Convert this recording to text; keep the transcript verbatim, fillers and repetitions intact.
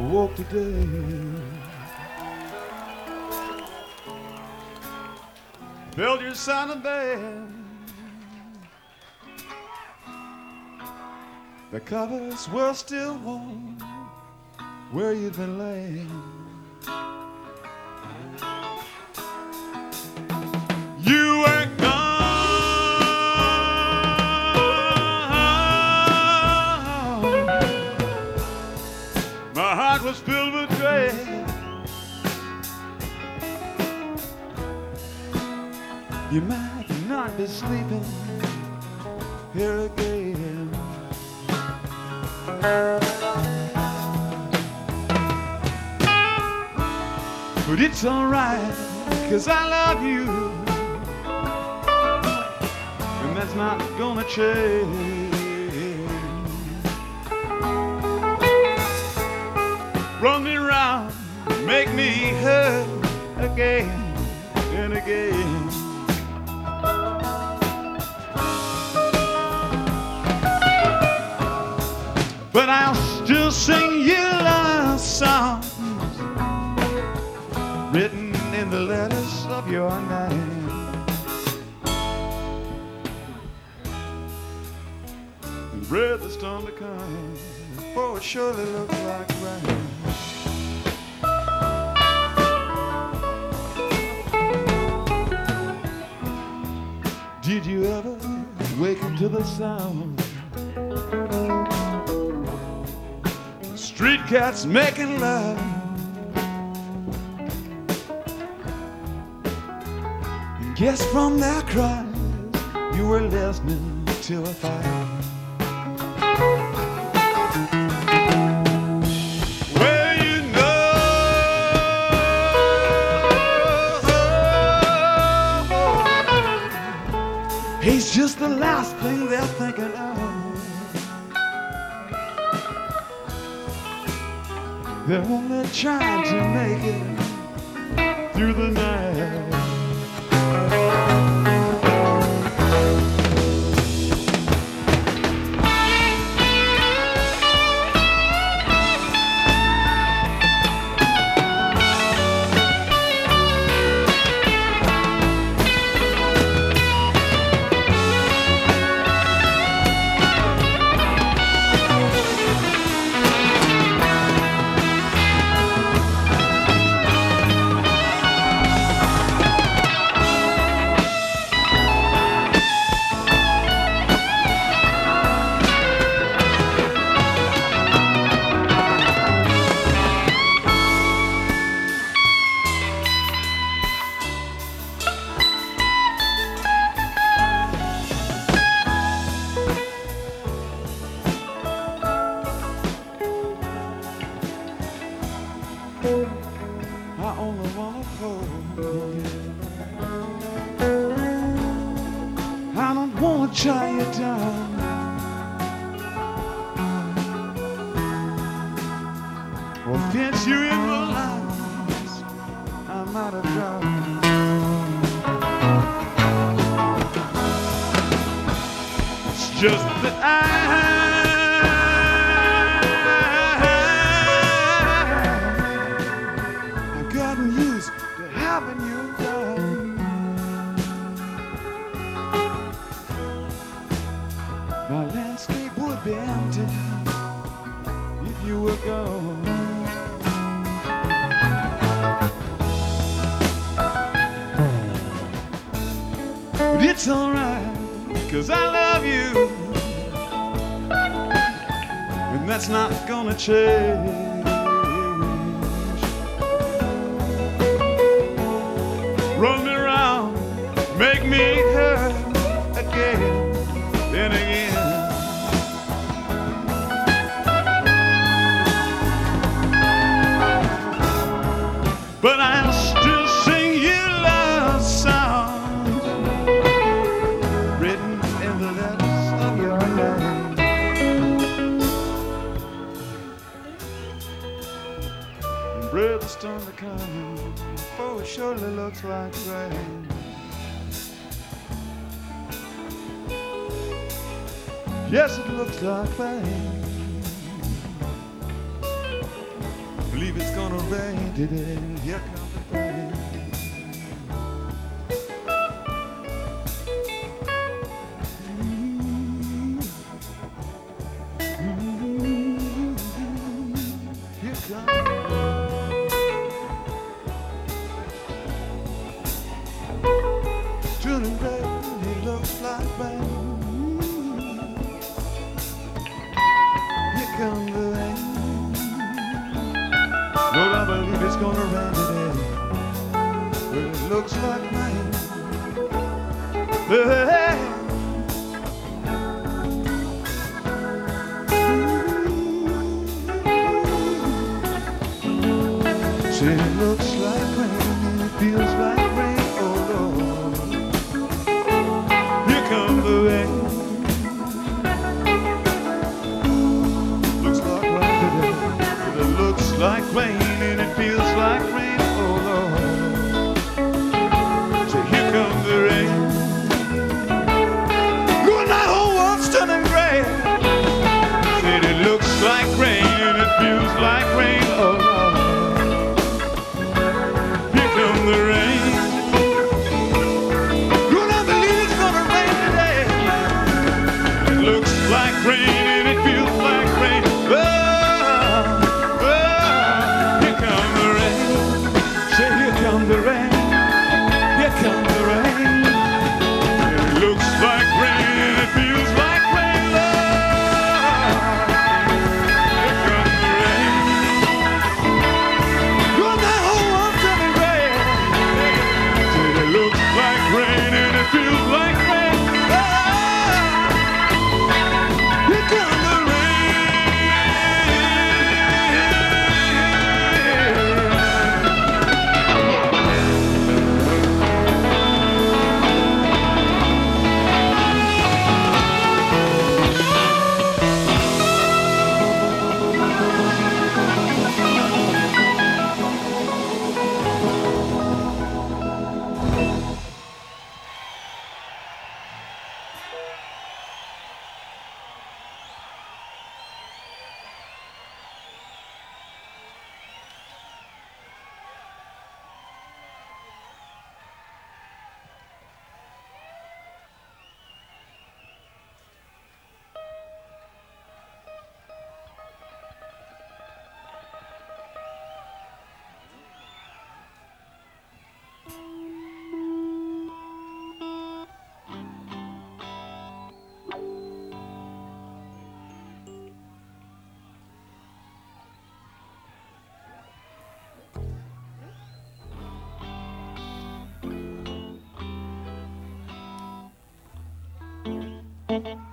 woke today. Build your son a bed. The covers were still warm where you'd been laying. You were gone. My heart was filled with dread. You might not be sleeping here again. But it's alright, 'cause I love you, and that's not gonna change. Run me round, make me hurt again and again. But I'll still sing you love songs written in the letters of your name. And bread that's time to come, for it surely looks like rain. Did you ever wake up to the sound? Street cats making love. And guess from their cries you were listening to a fire. Well, you know, he's just the last thing they're thinking of. They're only trying to make it through the night. I only wanna hold you. I don't wanna tie you down. Or fence you in the lines I might have drowned. It's just that I used to having you done. My landscape would be empty if you were gone. But it's alright, 'cause I love you, and that's not gonna change. Run me around, make me hurt again and again. But I'll still sing you love songs written in the letters of your name. And bread that's time to come, oh, it surely looks like rain. Yes, it looks like rain. believe it's gonna rain today. Here comes the rain. Turning red, it looks like rain. Here comes the rain. Lord, I believe it's gonna rain today. But it looks like rain. Hey. Say it looks like rain and it feels like rain. Come the rain. Looks like rain today, but it looks like rain and it feels like rain. Oh Lord, so here comes the rain. Lord, my whole world's turning gray. Said it looks like rain and it feels like rain. Oh Lord, here comes the rain. Like rain and it feels like rain. Oh, oh, here comes the rain. Say, here comes the rain. Here comes the rain. It looks like rain and it feels like rain. Oh, here comes the rain. You're my whole world turning gray. Say, it looks like rain and it feels like rain. Thank you.